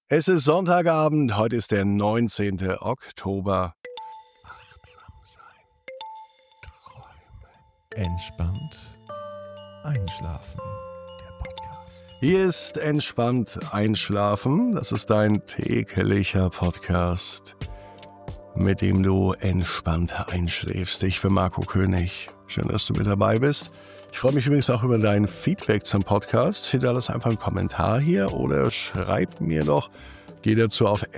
Es ist Sonntagabend, heute ist der 19. Oktober. Achtsam sein, träumen, entspannt einschlafen. Der Podcast. Hier ist Entspannt Einschlafen. Das ist dein täglicher Podcast, mit dem du entspannt einschläfst. Ich bin Marco König. Schön, dass du mit dabei bist. Ich freue mich übrigens auch über dein Feedback zum Podcast. Hinterlass einfach einen Kommentar hier oder schreib mir doch. Geh dazu auf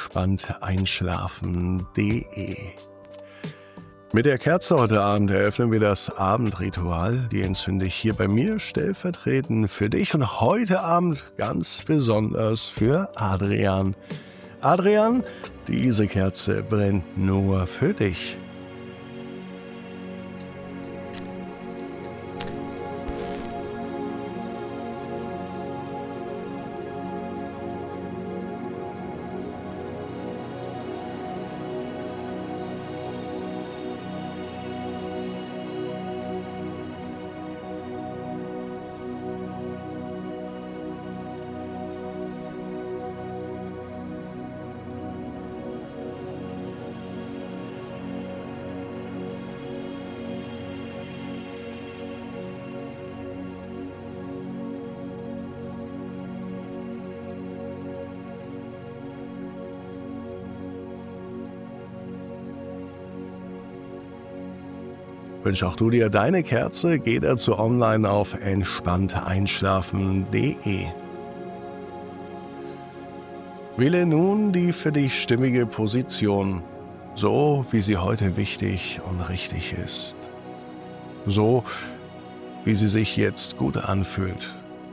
entspannteinschlafen.de. Mit der Kerze heute Abend eröffnen wir das Abendritual. Die entzünde ich hier bei mir stellvertretend für dich und heute Abend ganz besonders für Adrian. Adrian, diese Kerze brennt nur für dich. Wünsch auch du dir deine Kerze, geh dazu online auf entspannteinschlafen.de. Wähle nun die für dich stimmige Position, so wie sie heute wichtig und richtig ist. So wie sie sich jetzt gut anfühlt.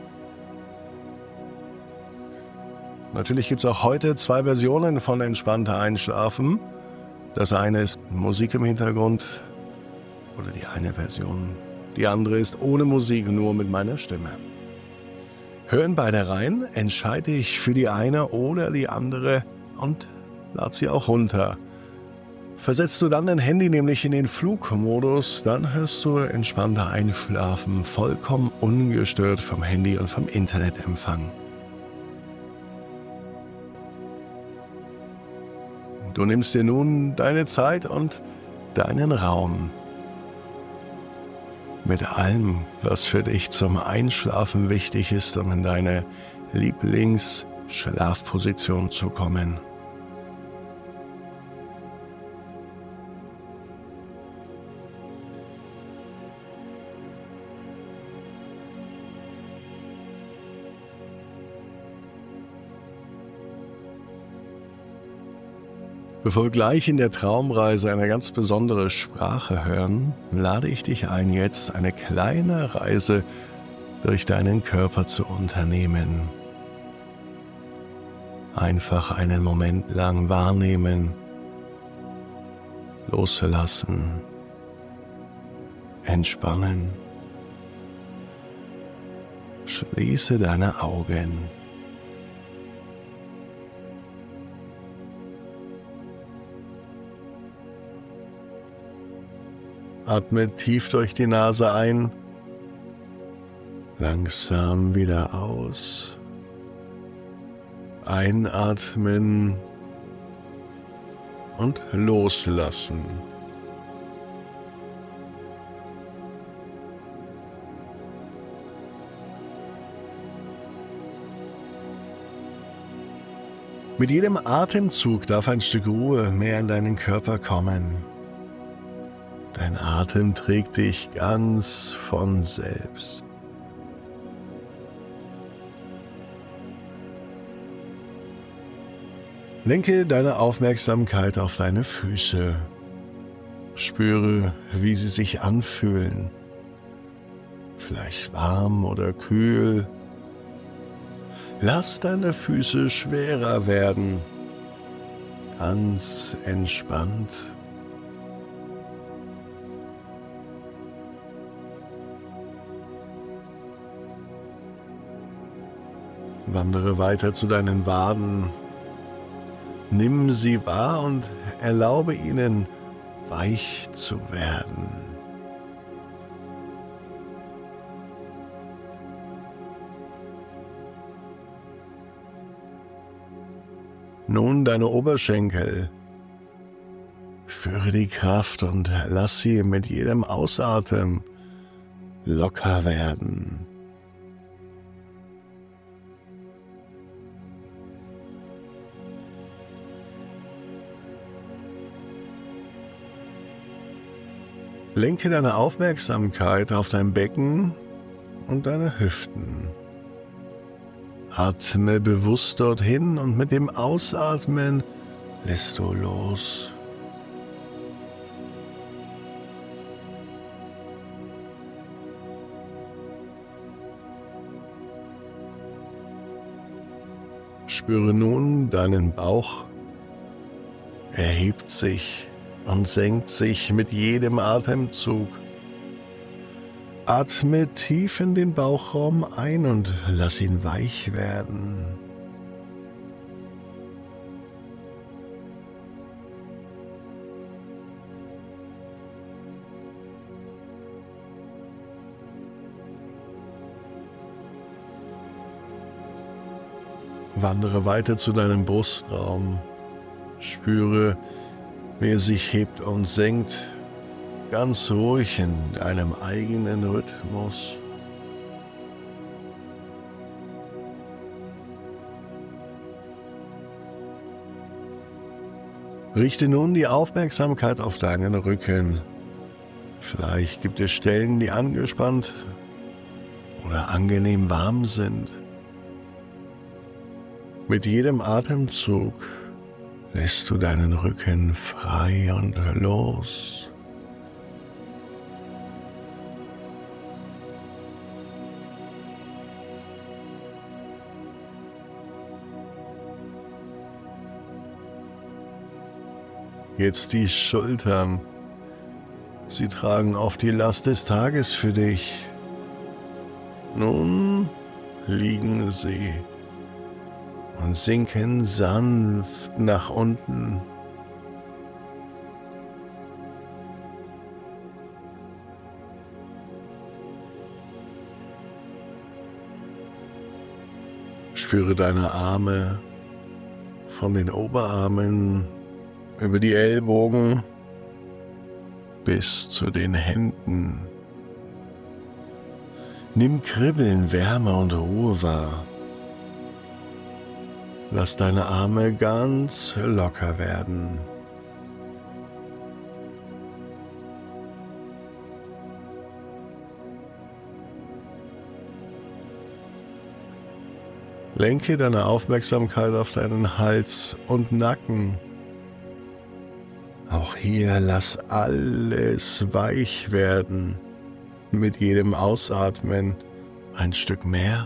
Natürlich gibt es auch heute 2 Versionen von Entspannter Einschlafen. Das eine ist Musik im Hintergrund, oder die eine Version. Die andere ist ohne Musik, nur mit meiner Stimme. Hören beide rein, entscheide dich für die eine oder die andere und lad sie auch runter. Versetzt du dann dein Handy nämlich in den Flugmodus, dann hörst du entspannter Einschlafen, vollkommen ungestört vom Handy und vom Internetempfang. Du nimmst dir nun deine Zeit und deinen Raum. Mit allem, was für dich zum Einschlafen wichtig ist, um in deine Lieblingsschlafposition zu kommen. Bevor wir gleich in der Traumreise eine ganz besondere Sprache hören, lade ich dich ein, jetzt eine kleine Reise durch deinen Körper zu unternehmen. Einfach einen Moment lang wahrnehmen, loslassen, entspannen. Schließe deine Augen. Atme tief durch die Nase ein, langsam wieder aus. Einatmen und loslassen. Mit jedem Atemzug darf ein Stück Ruhe mehr in deinen Körper kommen. Dein Atem trägt dich ganz von selbst. Lenke deine Aufmerksamkeit auf deine Füße. Spüre, wie sie sich anfühlen. Vielleicht warm oder kühl. Lass deine Füße schwerer werden. Ganz entspannt. Wandere weiter zu deinen Waden. Nimm sie wahr und erlaube ihnen, weich zu werden. Nun deine Oberschenkel. Spüre die Kraft und lass sie mit jedem Ausatmen locker werden. Lenke deine Aufmerksamkeit auf dein Becken und deine Hüften. Atme bewusst dorthin und mit dem Ausatmen lässt du los. Spüre nun deinen Bauch. Er hebt sich und senkt sich mit jedem Atemzug. Atme tief in den Bauchraum ein und lass ihn weich werden. Wandere weiter zu deinem Brustraum. Spüre, wie er sich hebt und senkt, ganz ruhig in deinem eigenen Rhythmus. Richte nun die Aufmerksamkeit auf deinen Rücken. Vielleicht gibt es Stellen, die angespannt oder angenehm warm sind. Mit jedem Atemzug lässt du deinen Rücken frei und los. Jetzt die Schultern. Sie tragen oft die Last des Tages für dich. Nun liegen sie und sinken sanft nach unten. Spüre deine Arme von den Oberarmen über die Ellbogen bis zu den Händen. Nimm Kribbeln, Wärme und Ruhe wahr. Lass deine Arme ganz locker werden. Lenke deine Aufmerksamkeit auf deinen Hals und Nacken. Auch hier lass alles weich werden. Mit jedem Ausatmen ein Stück mehr.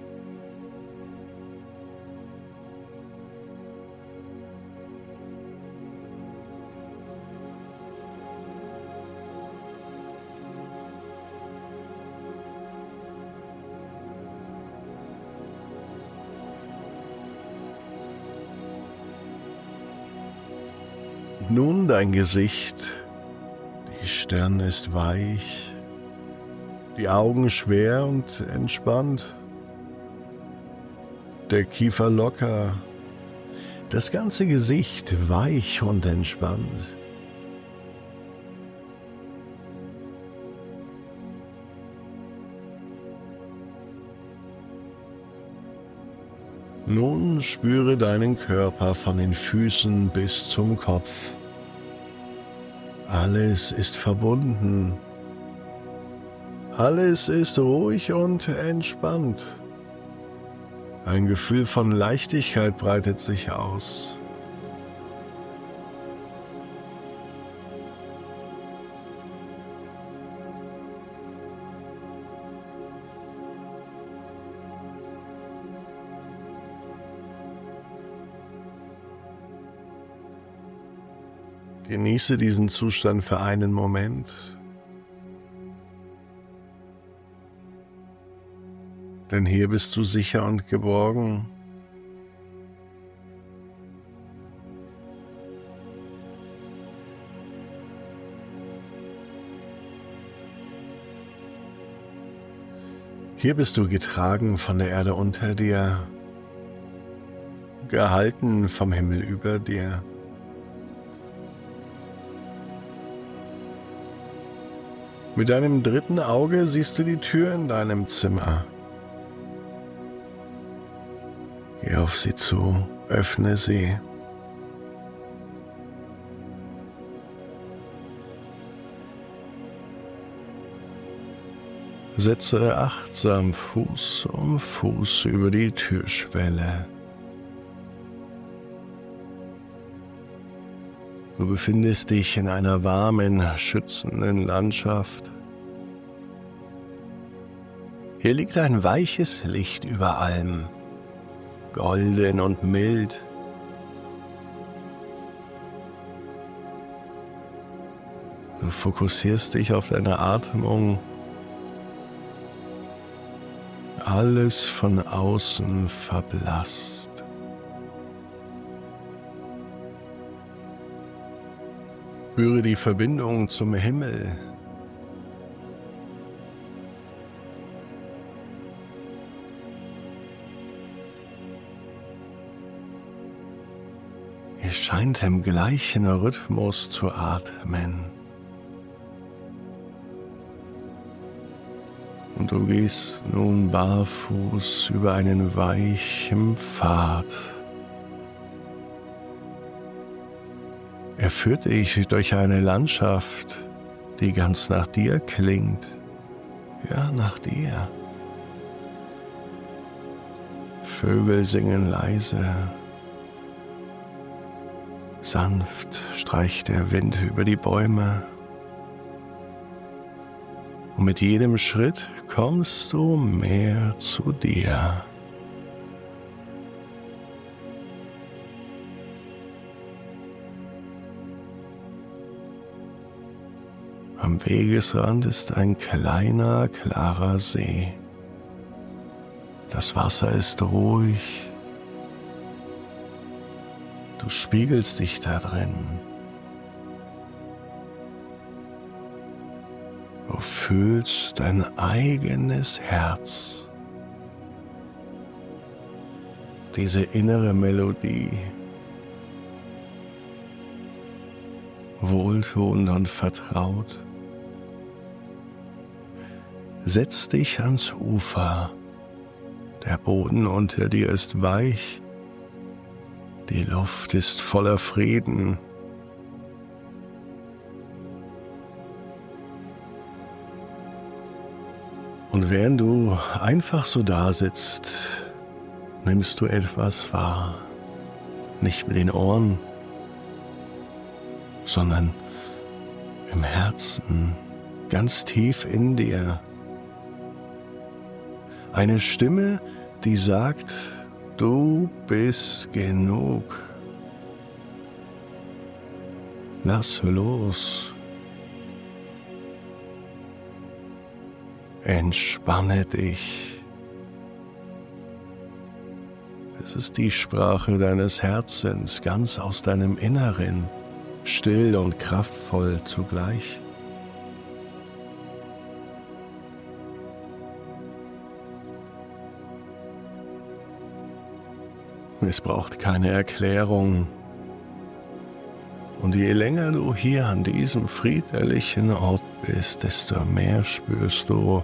Nun dein Gesicht. Die Stirn ist weich, die Augen schwer und entspannt, der Kiefer locker, das ganze Gesicht weich und entspannt. Nun spüre deinen Körper von den Füßen bis zum Kopf. Alles ist verbunden. Alles ist ruhig und entspannt. Ein Gefühl von Leichtigkeit breitet sich aus. Genieße diesen Zustand für einen Moment, denn hier bist du sicher und geborgen. Hier bist du getragen von der Erde unter dir, gehalten vom Himmel über dir. Mit deinem dritten Auge siehst du die Tür in deinem Zimmer. Geh auf sie zu, öffne sie. Setze achtsam Fuß um Fuß über die Türschwelle. Du befindest dich in einer warmen, schützenden Landschaft. Hier liegt ein weiches Licht über allem, golden und mild. Du fokussierst dich auf deine Atmung. Alles von außen verblasst. Spüre die Verbindung zum Himmel. Ihr scheint im gleichen Rhythmus zu atmen. Und du gehst nun barfuß über einen weichen Pfad. Er führt dich durch eine Landschaft, die ganz nach dir klingt. Ja, nach dir. Vögel singen leise. Sanft streicht der Wind über die Bäume. Und mit jedem Schritt kommst du mehr zu dir. Am Wegesrand ist ein kleiner, klarer See. Das Wasser ist ruhig. Du spiegelst dich da drin. Du fühlst dein eigenes Herz. Diese innere Melodie. Wohltuend und vertraut. Setz dich ans Ufer. Der Boden unter dir ist weich. Die Luft ist voller Frieden. Und während du einfach so da sitzt, nimmst du etwas wahr. Nicht mit den Ohren, sondern im Herzen, ganz tief in dir. Eine Stimme, die sagt, du bist genug. Lass los. Entspanne dich. Es ist die Sprache deines Herzens, ganz aus deinem Inneren, still und kraftvoll zugleich. Es braucht keine Erklärung. Und je länger du hier an diesem friedlichen Ort bist, desto mehr spürst du,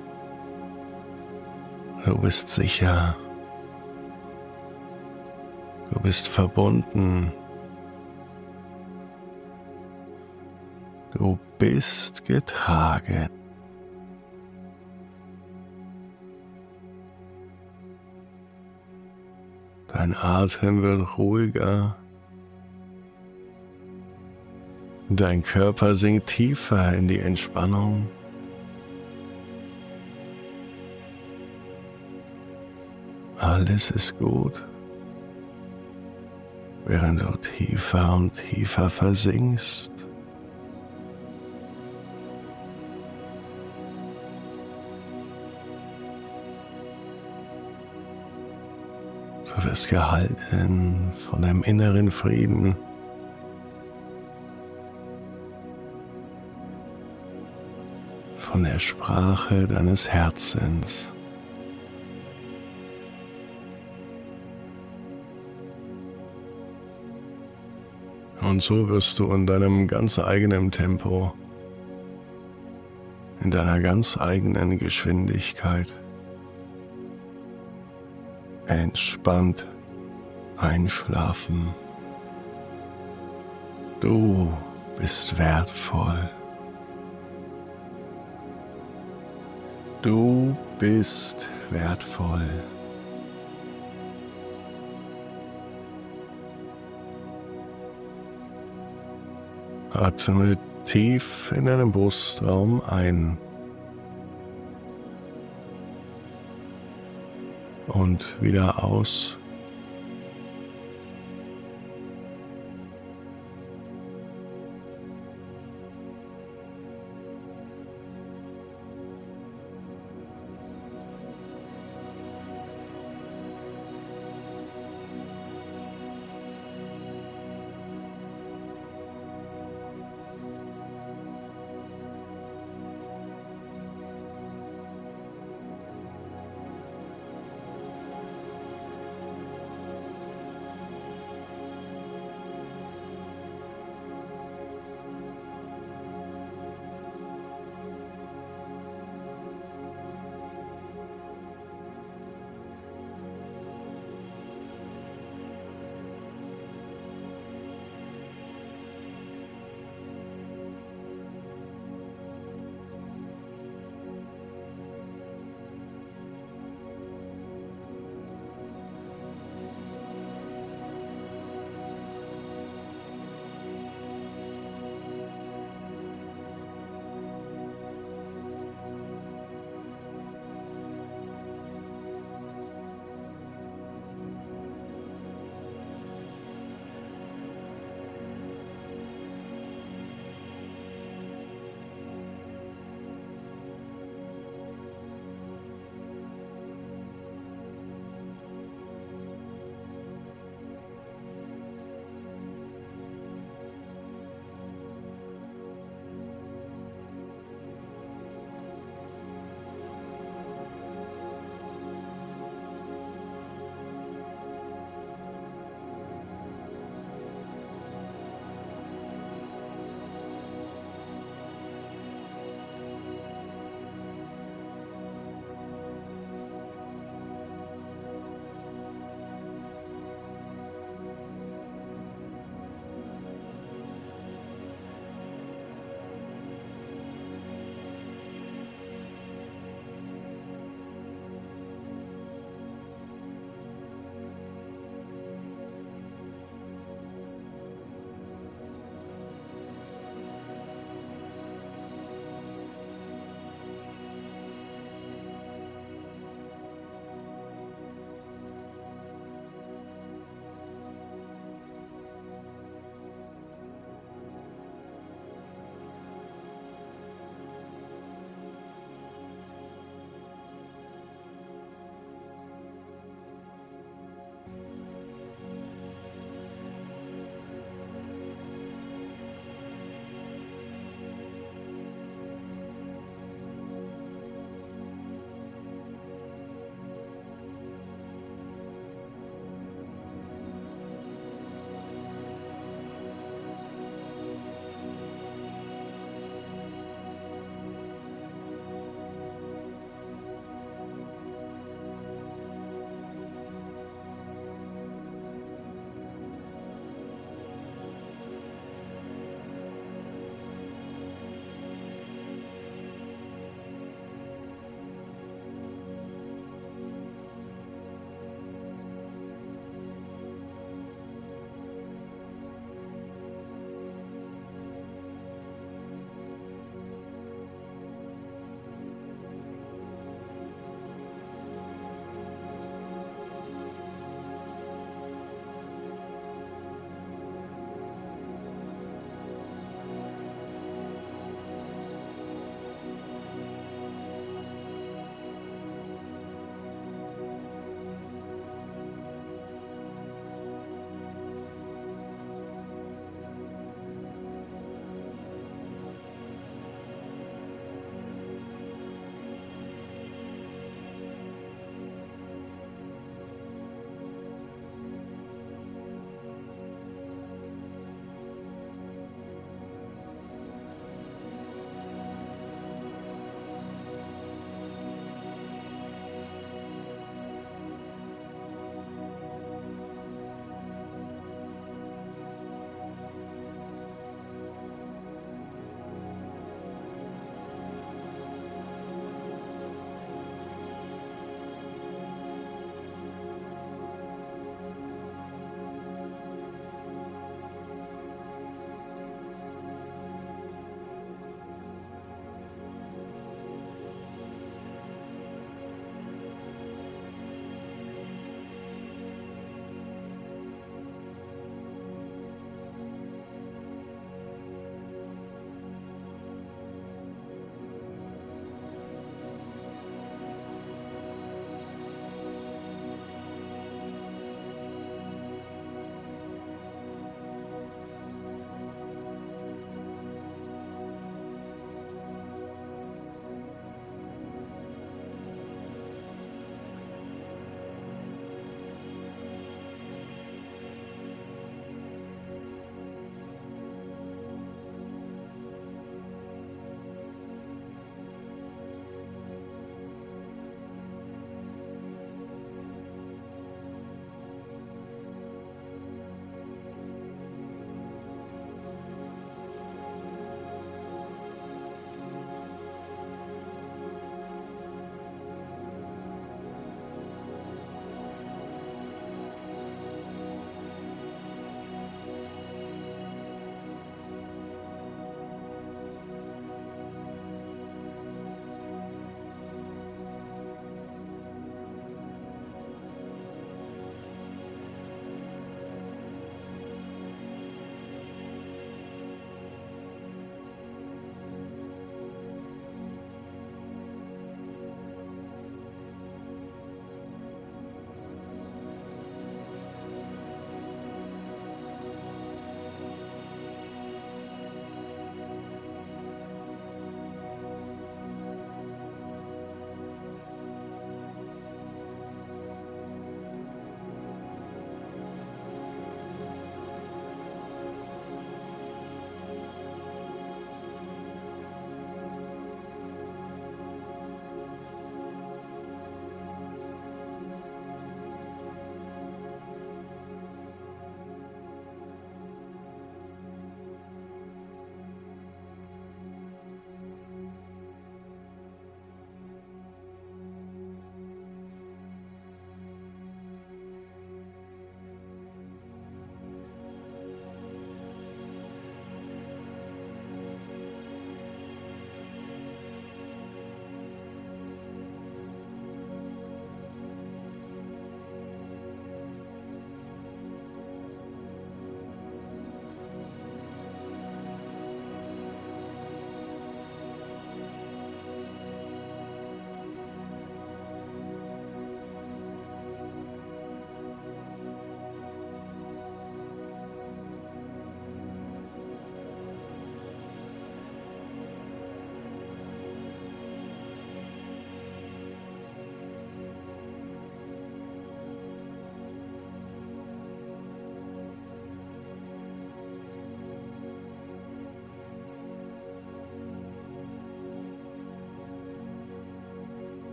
du bist sicher, du bist verbunden, du bist getragen. Dein Atem wird ruhiger. Dein Körper sinkt tiefer in die Entspannung. Alles ist gut, während du tiefer und tiefer versinkst. Du wirst gehalten von deinem inneren Frieden. Von der Sprache deines Herzens. Und so wirst du in deinem ganz eigenen Tempo, in deiner ganz eigenen Geschwindigkeit entspannt einschlafen. Du bist wertvoll. Du bist wertvoll. Atme tief in deinen Brustraum ein und wieder aus.